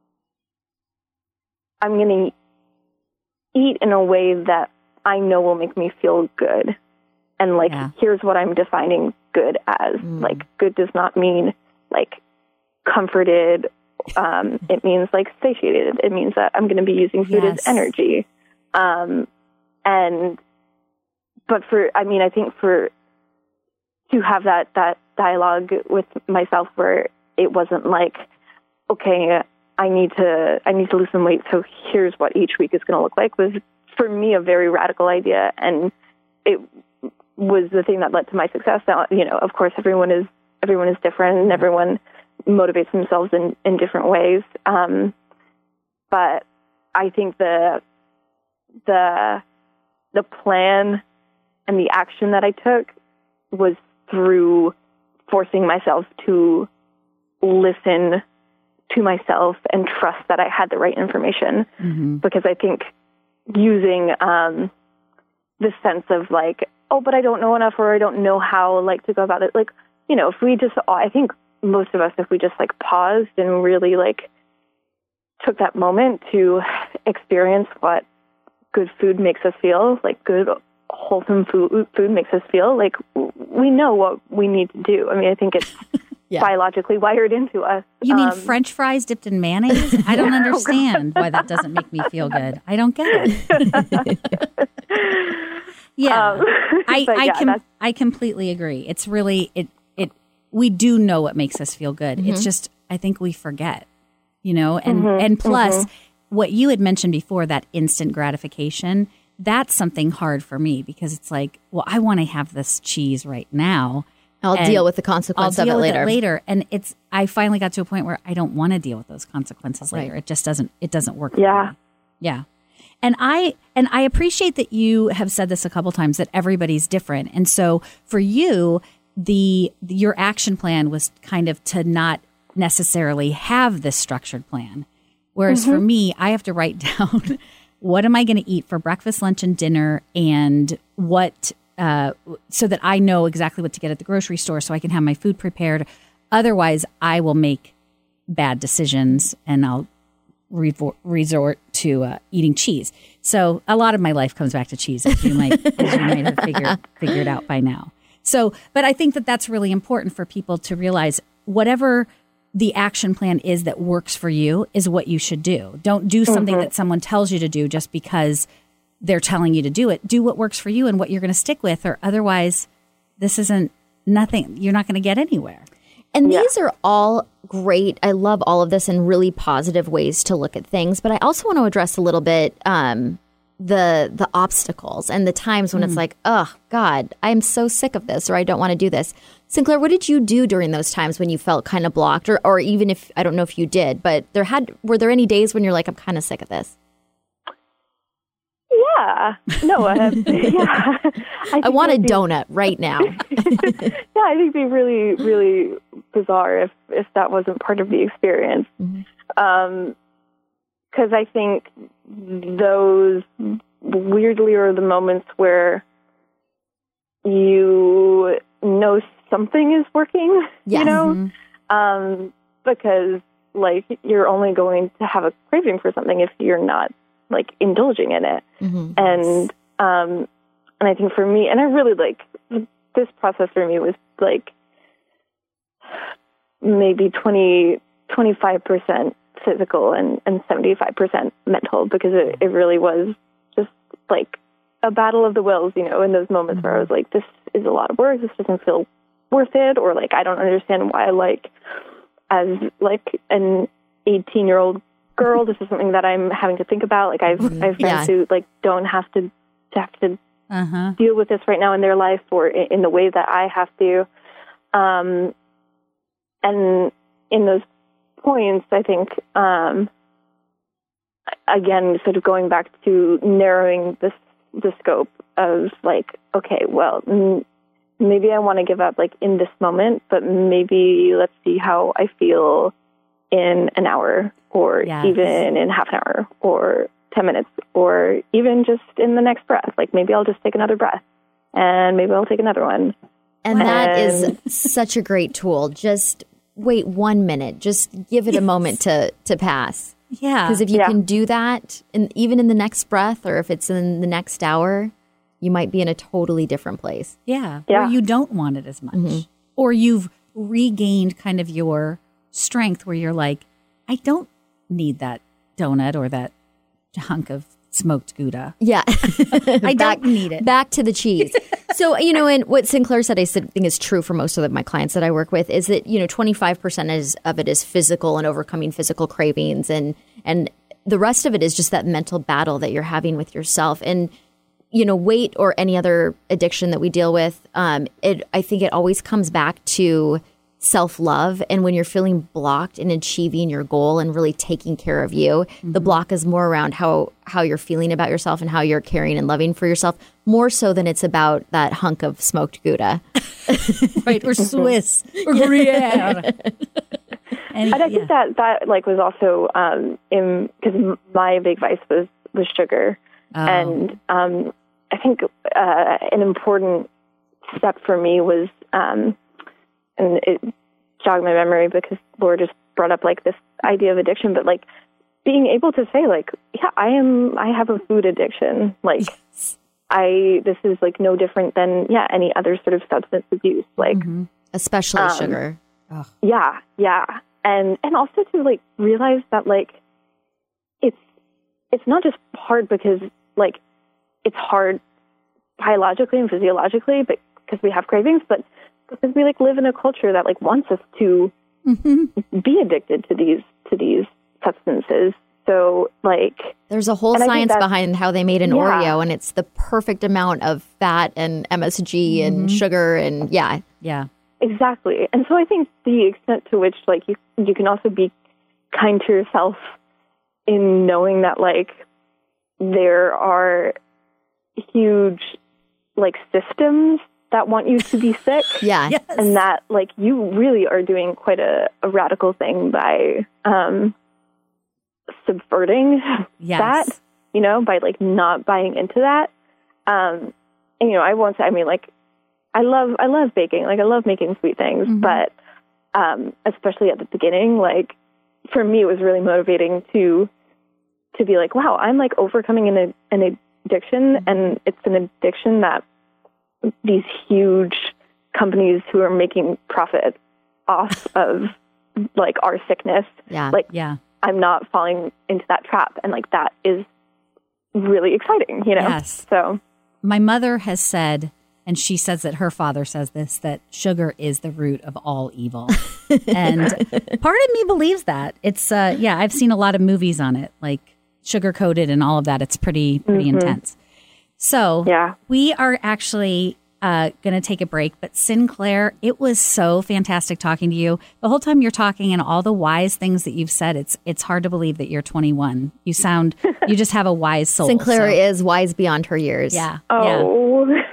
I'm going to eat in a way that I know will make me feel good. And like, Yeah. here's what I'm defining good as. Mm. Like, good does not mean like comforted. Um, it means like satiated. It means that I'm going to be using food Yes. as energy. Um, and, but for, I mean, I think for, to have that, that dialogue with myself where it wasn't like, okay, I need to, I need to lose some weight. So here's what each week is going to look like was for me a very radical idea. And it was the thing that led to my success. Now, you know, of course, everyone is, everyone is different and everyone motivates themselves in, in different ways. Um, but I think the, the, the plan and the action that I took was through forcing myself to listen to myself and trust that I had the right information. Mm-hmm. Because I think using um, this sense of like, oh, but I don't know enough or I don't know how like to go about it. Like, you know, if we just, I think most of us, if we just like paused and really like took that moment to experience what good food makes us feel, like good wholesome food, food makes us feel, like we know what we need to do. I mean, I think it's Yeah. biologically wired into us. You mean Um, French fries dipped in mayonnaise? I don't understand why that doesn't make me feel good. I don't get it. yeah, Um, I but I, yeah, com- that's- I completely agree. It's really it it we do know what makes us feel good. It's just I think we forget, you know, and Mhm, and plus mhm. what you had mentioned before, that instant gratification. That's something hard for me because it's like, well, I want to have this cheese right now. I'll And deal with the I'll consequence deal of it with later. it later. And it's, I finally got to a point where I don't want to deal with those consequences later. Right. It just doesn't, it doesn't work. for Yeah. me. Yeah. And I, and I appreciate that you have said this a couple times that everybody's different. And so for you, the, your action plan was kind of to not necessarily have this structured plan. Whereas for me, I have to write down what am I going to eat for breakfast, lunch, and dinner, and what uh, so that I know exactly what to get at the grocery store so I can have my food prepared. Otherwise, I will make bad decisions and I'll revor- resort to uh, eating cheese. So a lot of my life comes back to cheese, as you might, as you might have figured, figured out by now. So, but I think that that's really important for people to realize whatever the action plan is that works for you is what you should do. Don't do something mm-hmm. that someone tells you to do just because they're telling you to do it. Do what works for you and what you're going to stick with, or otherwise this isn't nothing. You're not going to get anywhere. And yeah. these are all great. I love all of this and really positive ways to look at things. But I also want to address a little bit um, the the obstacles and the times when mm. it's like, oh, God, I'm so sick of this, or I don't want to do this. Sinclair, what did you do during those times when you felt kind of blocked? Or, or even if, I don't know if you did, but there had were there any days when you're like, I'm kind of sick of this? Yeah. No, I have, yeah. I, I want a be, donut right now. Yeah, I think it'd be really, really bizarre if, if that wasn't part of the experience. Mm-hmm. Um, 'cause I think those weirdly are the moments where you know something is working, yes. you know? Mm-hmm. Um, because, like, you're only going to have a craving for something if you're not like indulging in it. Mm-hmm. And, um, and I think for me, and I really like this process for me was like maybe twenty, twenty-five percent physical and, and seventy-five percent mental, because it, it really was just like a battle of the wills, you know, in those moments mm-hmm. where I was like, this is a lot of work. This doesn't feel worth it. Or like, I don't understand why, like, as like an eighteen year old girl, this is something that I'm having to think about. Like I've, mm-hmm. I have friends yeah. who like don't have to, to have to uh-huh. deal with this right now in their life or in, in the way that I have to. Um, and in those points, I think, um, again, sort of going back to narrowing this, the scope of like, okay, well, m- maybe I want to give up like in this moment, but maybe let's see how I feel in an hour or yes. even in half an hour or ten minutes or even just in the next breath. Like maybe I'll just take another breath and maybe I'll take another one. And, and that is such a great tool. Just wait one minute. Just give it a moment to, to pass. Yeah. Because if you yeah. can do that, and even in the next breath or if it's in the next hour, you might be in a totally different place. Yeah. yeah. Or you don't want it as much. Mm-hmm. Or you've regained kind of your strength where you're like, I don't need that donut or that hunk of smoked Gouda. Yeah. I back, don't need it. Back to the cheese. So, you know, and what Sinclair said, I think is true for most of the, my clients that I work with, is that, you know, twenty-five percent is, of it is physical and overcoming physical cravings. And, and the rest of it is just that mental battle that you're having with yourself. And, you know, weight or any other addiction that we deal with, um, it, I think it always comes back to self-love. And when you're feeling blocked in achieving your goal and really taking care of you, mm-hmm. the block is more around how, how you're feeling about yourself and how you're caring and loving for yourself, more so than it's about that hunk of smoked Gouda. Right. Or Swiss or Gruyere. And I think yeah. that, that like was also um, in, because my big vice was, was sugar. Oh. And um, I think uh, an important step for me was, um, and it jogged my memory because Laura just brought up like this idea of addiction, but like being able to say like, yeah, I am, I have a food addiction. Like yes. I, this is like no different than, yeah, any other sort of substance abuse. Like, mm-hmm. especially um, sugar. Ugh. Yeah. Yeah. And, and also to like realize that like, it's, it's not just hard because like it's hard biologically and physiologically, but because we have cravings, but because we like live in a culture that like wants us to mm-hmm. be addicted to these to these substances. So like there's a whole science behind how they made an yeah. Oreo, and it's the perfect amount of fat and M S G mm-hmm. and sugar and yeah, yeah, exactly. And so I think the extent to which like you you can also be kind to yourself in knowing that like there are huge like systems that want you to be sick. Yeah. Yes. And that like you really are doing quite a, a radical thing by um, subverting yes. that, you know, by like not buying into that. Um, you know, I won't say, I mean, like, I love, I love baking. Like, I love making sweet things, mm-hmm. but um, especially at the beginning, like, for me, it was really motivating to, to be like, wow, I'm like overcoming an, an addiction, mm-hmm. and it's an addiction that these huge companies who are making profit off of like our sickness, yeah, like, yeah. I'm not falling into that trap. And like, that is really exciting, you know? Yes. So my mother has said, and she says that her father says this, that sugar is the root of all evil. And part of me believes that. It's, uh, yeah, I've seen a lot of movies on it, like sugar coated and all of that. It's pretty, pretty mm-hmm. intense. So yeah. we are actually uh, going to take a break. But Sinclair, it was so fantastic talking to you. The whole time you're talking and all the wise things that you've said, it's it's hard to believe that you're twenty-one. You sound, you just have a wise soul. Sinclair so. is wise beyond her years. Yeah. Oh. Yeah.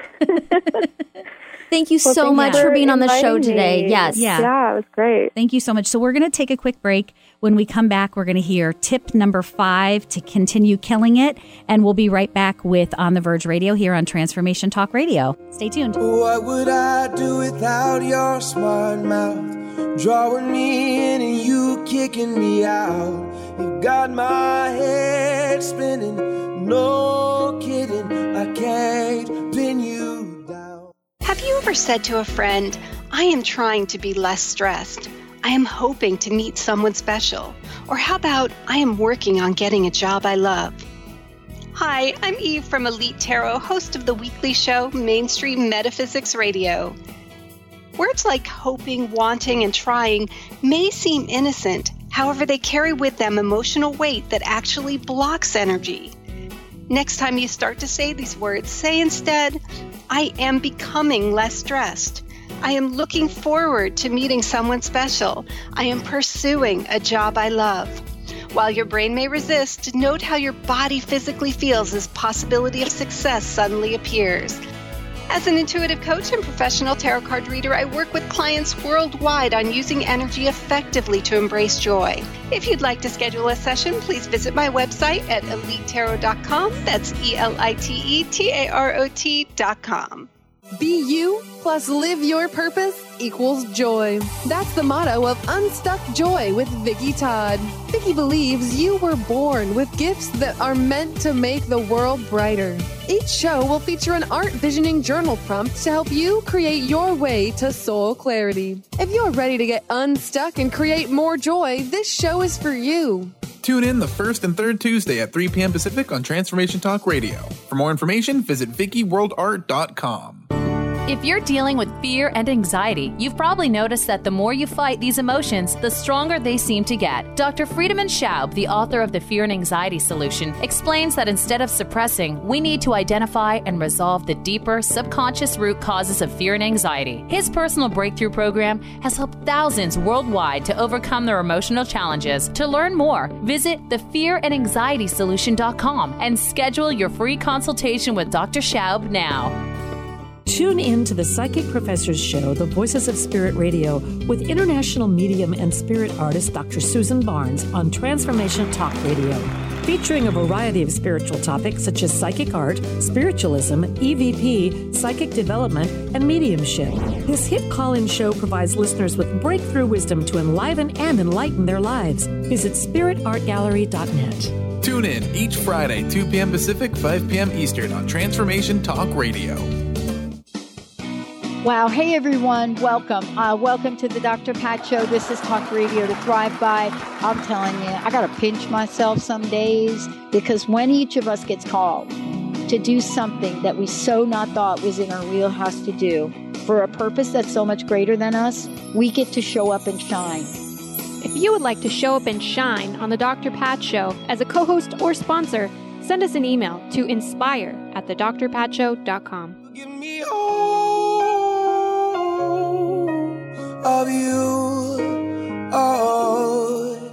Thank you well, so thank much you for being on the show me. today. Yes. Yeah. Yeah, it was great. Thank you so much. So we're going to take a quick break. When we come back, we're going to hear tip number five to continue killing it. And we'll be right back with On the Verge Radio here on Transformation Talk Radio. Stay tuned. What would I do without your smart mouth? Drawing me in and you kicking me out. You got my head spinning. No kidding, I can't pin you down. Have you ever said to a friend, I am trying to be less stressed. I am hoping to meet someone special. Or how about, I am working on getting a job I love. Hi, I'm Eve from Elite Tarot, host of the weekly show Mainstream Metaphysics Radio. Words like hoping, wanting, and trying may seem innocent. However, they carry with them emotional weight that actually blocks energy. Next time you start to say these words, say instead, I am becoming less stressed. I am looking forward to meeting someone special. I am pursuing a job I love. While your brain may resist, note how your body physically feels as possibility of success suddenly appears. As an intuitive coach and professional tarot card reader, I work with clients worldwide on using energy effectively to embrace joy. If you'd like to schedule a session, please visit my website at elite tarot dot com. That's E L I T E T A R O T dot com. Be you plus live your purpose equals joy. That's the motto of Unstuck Joy with Vicki Todd. Vicki believes you were born with gifts that are meant to make the world brighter. Each show will feature an art visioning journal prompt to help you create your way to soul clarity. If you're ready to get unstuck and create more joy, this show is for you. Tune in the first and third Tuesday at three p.m. Pacific on Transformation Talk Radio. For more information, visit Vicki World Art dot com. If you're dealing with fear and anxiety, you've probably noticed that the more you fight these emotions, the stronger they seem to get. Doctor Friedemann Schaub, the author of The Fear and Anxiety Solution, explains that instead of suppressing, we need to identify and resolve the deeper subconscious root causes of fear and anxiety. His personal breakthrough program has helped thousands worldwide to overcome their emotional challenges. To learn more, visit the fear and anxiety solution dot com and schedule your free consultation with Doctor Schaub now. Tune in to the Psychic Professors Show, The Voices of Spirit Radio, with international medium and spirit artist Doctor Susan Barnes on Transformation Talk Radio, featuring a variety of spiritual topics such as psychic art, spiritualism, E V P, psychic development, and mediumship. This hit call-in show provides listeners with breakthrough wisdom to enliven and enlighten their lives. Visit spirit art gallery dot net. Tune in each Friday, two p.m. Pacific, five p.m. Eastern on Transformation Talk Radio. Wow. Hey, everyone. Welcome. Uh, welcome to the Doctor Pat Show. This is Talk Radio to Thrive By. I'm telling you, I got to pinch myself some days because when each of us gets called to do something that we so not thought was in our wheelhouse to do for a purpose that's so much greater than us, we get to show up and shine. If you would like to show up and shine on the Doctor Pat Show as a co-host or sponsor, send us an email to inspire at the doctor pat show dot com. Give me of you, oh,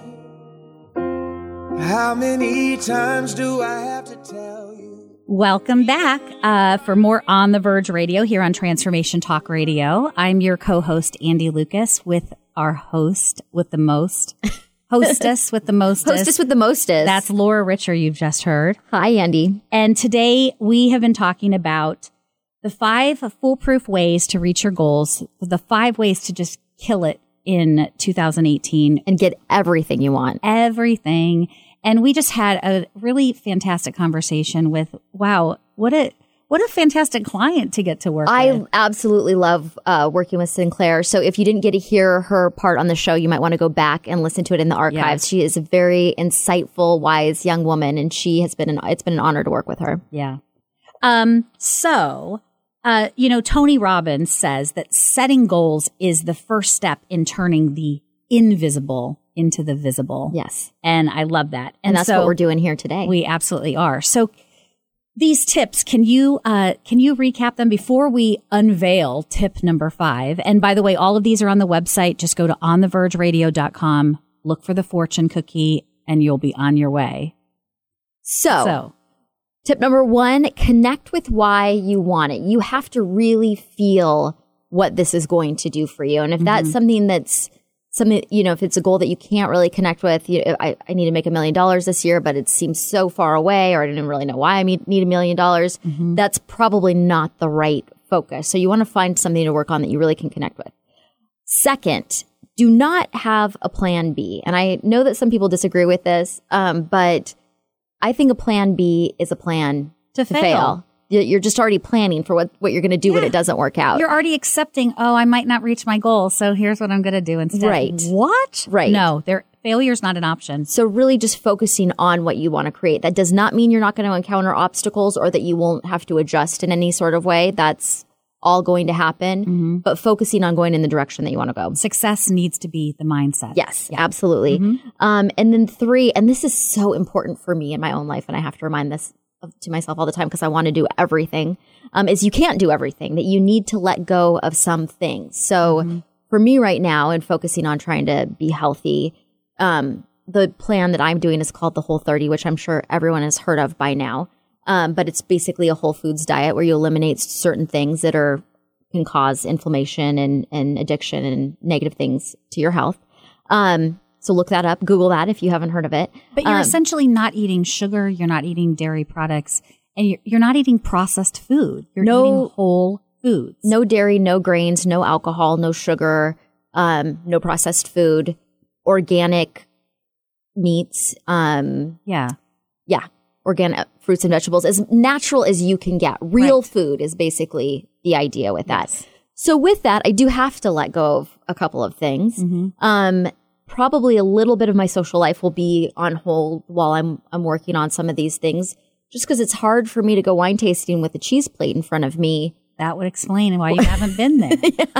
how many times do I have to tell you? Welcome back uh, for more On the Verge Radio here on Transformation Talk Radio. I'm your co-host, Andy Lucas, with our host with the most, hostess with the mostest. Hostess with the mostest. That's Laura Richer, you've just heard. Hi, Andy. And today we have been talking about the five foolproof ways to reach your goals, the five ways to just kill it in two thousand eighteen. And get everything you want. Everything. And we just had a really fantastic conversation with, wow, what a what a fantastic client to get to work I with. I absolutely love uh, working with Sinclair. So if you didn't get to hear her part on the show, you might want to go back and listen to it in the archives. Yeah. She is a very insightful, wise young woman, and she has been an it's been an honor to work with her. Yeah. Um. So, uh, you know, Tony Robbins says that setting goals is the first step in turning the invisible into the visible. Yes. And I love that. And, and that's so what we're doing here today. We absolutely are. So these tips, can you uh, can you recap them before we unveil tip number five? And by the way, all of these are on the website. Just go to on the verge radio dot com, look for the fortune cookie, and you'll be on your way. So, so tip number one, connect with why you want it. You have to really feel what this is going to do for you. And if mm-hmm. that's something that's something, you know, if it's a goal that you can't really connect with, you know, I, I need to make a million dollars this year, but it seems so far away, or I didn't really know why I need a million dollars. That's probably not the right focus. So you want to find something to work on that you really can connect with. Second, do not have a plan B. And I know that some people disagree with this, um, but I think a plan B is a plan to, to fail. fail. You're just already planning for what, what you're going to do yeah. when it doesn't work out. You're already accepting, oh, I might not reach my goal, so here's what I'm going to do instead. Right. What? Right. No, there, failure's not an option. So really just focusing on what you want to create. That does not mean you're not going to encounter obstacles or that you won't have to adjust in any sort of way. That's all going to happen. Mm-hmm. But focusing on going in the direction that you want to go. Success needs to be the mindset. Yes, yeah. absolutely. Mm-hmm. Um, and then three, and this is so important for me in my own life, and I have to remind this to myself all the time because I want to do everything, um, is you can't do everything, that you need to let go of some things. So mm-hmm. for me right now, and focusing on trying to be healthy, um, the plan that I'm doing is called the Whole thirty, which I'm sure everyone has heard of by now. Um, but it's basically a whole foods diet where you eliminate certain things that are can cause inflammation and, and addiction and negative things to your health. Um, So look that up. Google that if you haven't heard of it. But you're um, essentially not eating sugar. You're not eating dairy products. And you're, you're not eating processed food. You're no, eating whole foods. No dairy, no grains, no alcohol, no sugar, um, no processed food, organic meats. Um, yeah. Yeah. Organic fruits and vegetables. As natural as you can get. Real right. food is basically the idea with that. Yes. So with that, I do have to let go of a couple of things. Mm-hmm. Um Probably a little bit of my social life will be on hold while I'm I'm working on some of these things, just because it's hard for me to go wine tasting with a cheese plate in front of me. That would explain why you haven't been there.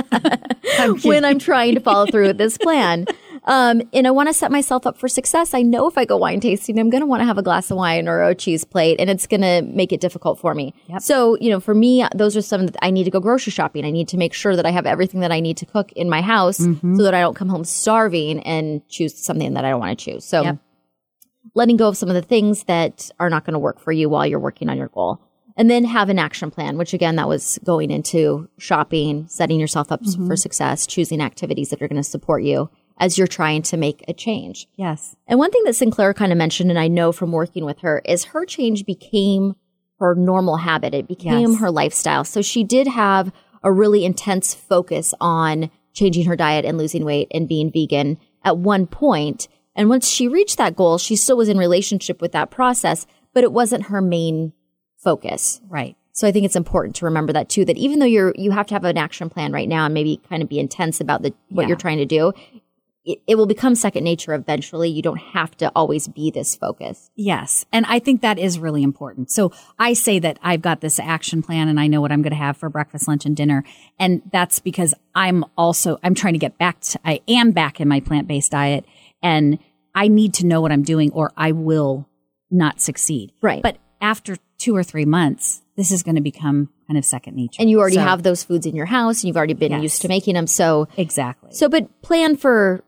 I'm when I'm trying to follow through with this plan. Um, and I want to set myself up for success. I know if I go wine tasting, I'm going to want to have a glass of wine or a cheese plate, and it's going to make it difficult for me. Yep. So, you know, for me, those are some that I need to go grocery shopping. I need to make sure that I have everything that I need to cook in my house mm-hmm. so that I don't come home starving and choose something that I don't want to choose. So yep. letting go of some of the things that are not going to work for you while you're working on your goal. And then have an action plan, which again, that was going into shopping, setting yourself up mm-hmm. for success, choosing activities that are going to support you as you're trying to make a change. Yes. And one thing that Sinclair kind of mentioned, and I know from working with her, is her change became her normal habit. It became yes. her lifestyle. So she did have a really intense focus on changing her diet and losing weight and being vegan at one point. And once she reached that goal, she still was in relationship with that process, but it wasn't her main focus. Right. So I think it's important to remember that too, that even though you're, you have to have an action plan right now and maybe kind of be intense about the, what yeah. you're trying to do, it, it will become second nature eventually. You don't have to always be this focused. Yes. And I think that is really important. So I say that I've got this action plan and I know what I'm going to have for breakfast, lunch, and dinner. And that's because I'm also, I'm trying to get back to, I am back in my plant-based diet and I need to know what I'm doing or I will not succeed. Right. But after two or three months, this is going to become kind of second nature. And you already so, have those foods in your house and you've already been yes. used to making them. So exactly. So, but plan for,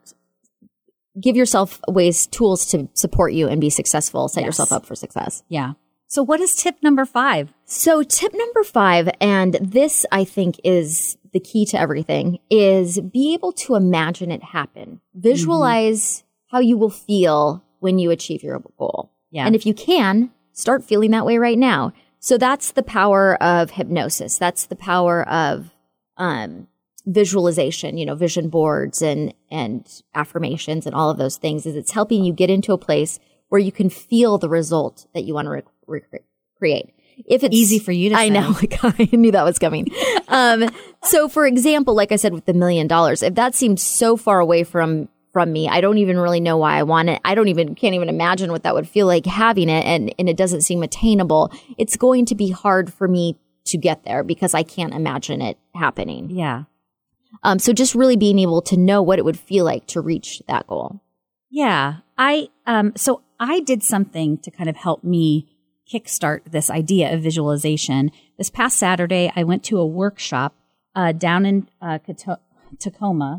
give yourself ways, tools to support you and be successful. Set yes. yourself up for success. Yeah. So what is tip number five? So tip number five, and this I think is the key to everything, is be able to imagine it happen. Visualize mm-hmm. how you will feel when you achieve your goal. Yeah. And if you can, start feeling that way right now. So that's the power of hypnosis. That's the power of um, visualization, you know, vision boards and, and affirmations and all of those things, is it's helping you get into a place where you can feel the result that you want to re- re- create. If it's easy for you to I say. know, like, I knew that was coming. um, so for example, like I said, with the million dollars, if that seems so far away from from me, I don't even really know why I want it. I don't even, can't even imagine what that would feel like having it. And, and it doesn't seem attainable. It's going to be hard for me to get there because I can't imagine it happening. Yeah. Um, so just really being able to know what it would feel like to reach that goal. Yeah. I, um, so I did something to kind of help me kickstart this idea of visualization. This past Saturday, I went to a workshop, uh, down in, uh, Cato- Tacoma.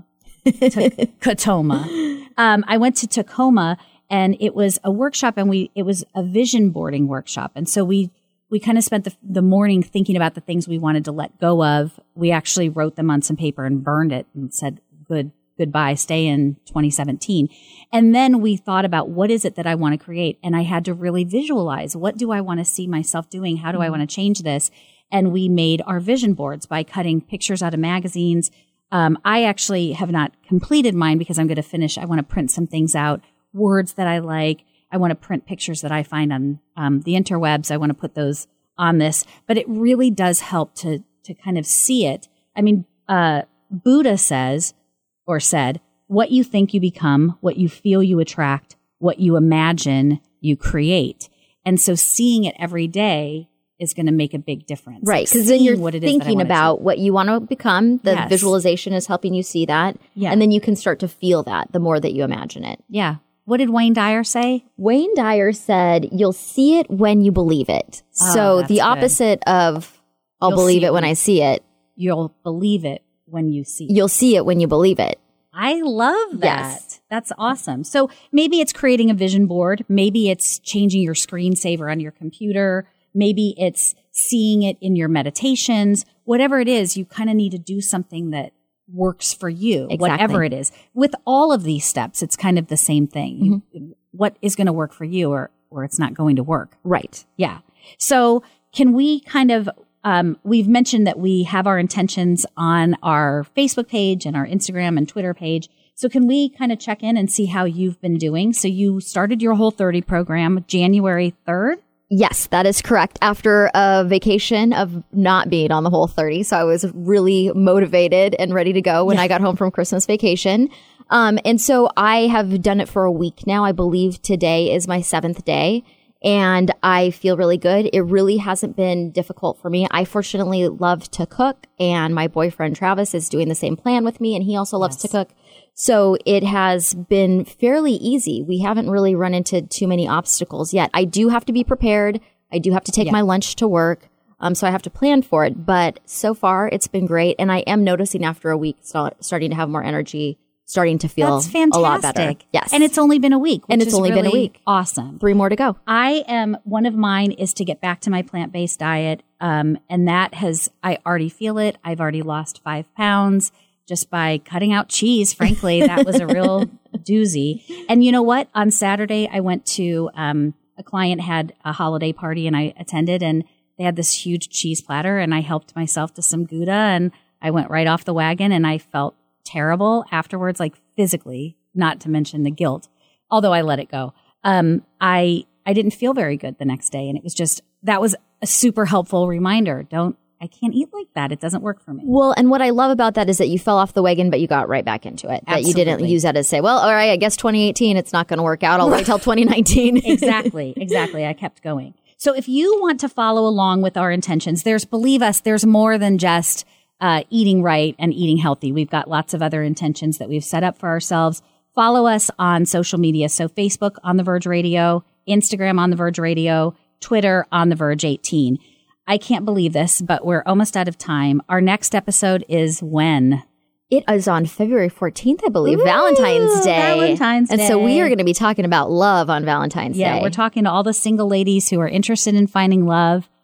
T- Katoma. Um, I went to Tacoma, and it was a workshop, and we it was a vision boarding workshop, and so we we kind of spent the the morning thinking about the things we wanted to let go of. We actually wrote them on some paper and burned it and said good goodbye, stay in twenty seventeen, and then we thought about what is it that I want to create, and I had to really visualize, what do I want to see myself doing? How do I want to change this? And we made our vision boards by cutting pictures out of magazines. Um, I actually have not completed mine because I'm going to finish. I want to print some things out, words that I like. I want to print pictures that I find on um, the interwebs. I want to put those on this. But it really does help to to kind of see it. I mean, uh, Buddha says or said, what you think you become, what you feel you attract, what you imagine you create. And so seeing it every day is going to make a big difference. Right, because then you're what it is thinking about what you want to become. The Yes. visualization is helping you see that. Yeah. And then you can start to feel that the more that you imagine it. Yeah. What did Wayne Dyer say? Wayne Dyer said, you'll see it when you believe it. Oh, so that's the good. opposite of I'll You'll believe see it when it. I see it. You'll believe it when you see it. You'll see it when you believe it. I love that. Yes. That's awesome. So maybe it's creating a vision board. Maybe it's changing your screensaver on your computer. Maybe it's seeing it in your meditations. Whatever it is, you kind of need to do something that works for you, Exactly. whatever it is. With all of these steps, it's kind of the same thing. You, what is going to work for you, or or it's not going to work. Right. Yeah. So can we kind of, um, we've mentioned that we have our intentions on our Facebook page and our Instagram and Twitter page. So can we kind of check in and see how you've been doing? So you started your Whole thirty program January third. Yes, that is correct. After a vacation of not being on the Whole thirty. So I was really motivated and ready to go when Yeah. I got home from Christmas vacation. Um, and so I have done it for a week now. I believe today is my seventh day. And I feel really good. It really hasn't been difficult for me. I fortunately love to cook, and my boyfriend Travis is doing the same plan with me, and he also loves to cook. So it has been fairly easy. We haven't really run into too many obstacles yet. I do have to be prepared. I do have to take Yeah. my lunch to work. Um, so I have to plan for it. But so far, it's been great. And I am noticing after a week, start, starting to have more energy, starting to feel That's fantastic. a lot better. Yes. And it's only been a week. And which it's is only been a really week. Awesome. Three more to go. I am, one of mine is to get back to my plant-based diet. Um, and that has, I already feel it. I've already lost five pounds just by cutting out cheese. Frankly, that was a real doozy. And you know what? On Saturday, I went to, um, a client had a holiday party and I attended, and they had this huge cheese platter, and I helped myself to some Gouda, and I went right off the wagon, and I felt terrible afterwards, like physically, not to mention the guilt, although I let it go. Um, I, I didn't feel very good the next day. And it was just, that was a super helpful reminder. Don't, I can't eat like that. It doesn't work for me. Well, and what I love about that is that you fell off the wagon, but you got right back into it. That you didn't Absolutely. use that as say, well, all right, I guess twenty eighteen, it's not going to work out. I'll wait till twenty nineteen. Exactly. Exactly. I kept going. So if you want to follow along with our intentions, there's, believe us, there's more than just uh, eating right and eating healthy. We've got lots of other intentions that we've set up for ourselves. Follow us on social media. So Facebook, On the Verge Radio, Instagram, On the Verge Radio, Twitter, On the Verge eighteen. I can't believe this, but we're almost out of time. Our next episode is when? It is on February fourteenth, I believe, Ooh, Valentine's Day. Valentine's And so we Day. are going to be talking about love on Valentine's Yeah, Day. we're talking to all the single ladies who are interested in finding love.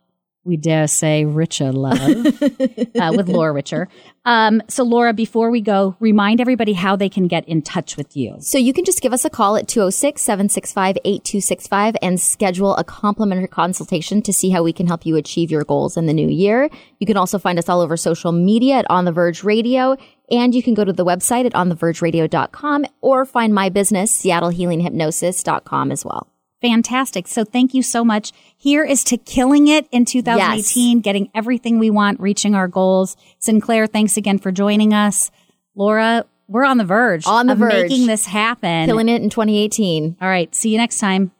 we dare say, richer love uh, with Laura Richer. Um, so, Laura, before we go, remind everybody how they can get in touch with you. So you can just give us a call at two oh six, seven six five, eight two six five and schedule a complimentary consultation to see how we can help you achieve your goals in the new year. You can also find us all over social media at On The Verge Radio, and you can go to the website at on the verge radio dot com or find my business, seattle healing hypnosis dot com as well. Fantastic. So thank you so much. Here is to killing it in two thousand eighteen, yes. Getting everything we want, reaching our goals. Sinclair, thanks again for joining us. Laura, we're on the verge on the of verge. making this happen. Killing it in twenty eighteen. All right. See you next time.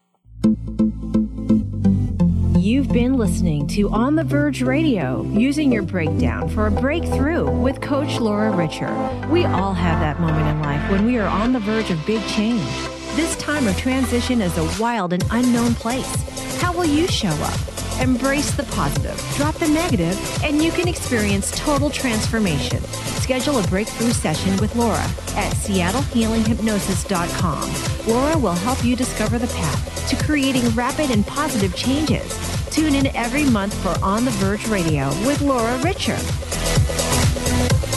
You've been listening to On The Verge Radio, using your breakdown for a breakthrough with Coach Laura Richer. We all have that moment in life when we are on the verge of big change. This time of transition is a wild and unknown place. How will you show up? Embrace the positive, drop the negative, and you can experience total transformation. Schedule a breakthrough session with Laura at seattle healing hypnosis dot com. Laura will help you discover the path to creating rapid and positive changes. Tune in every month for On The Verge Radio with Laura Richer.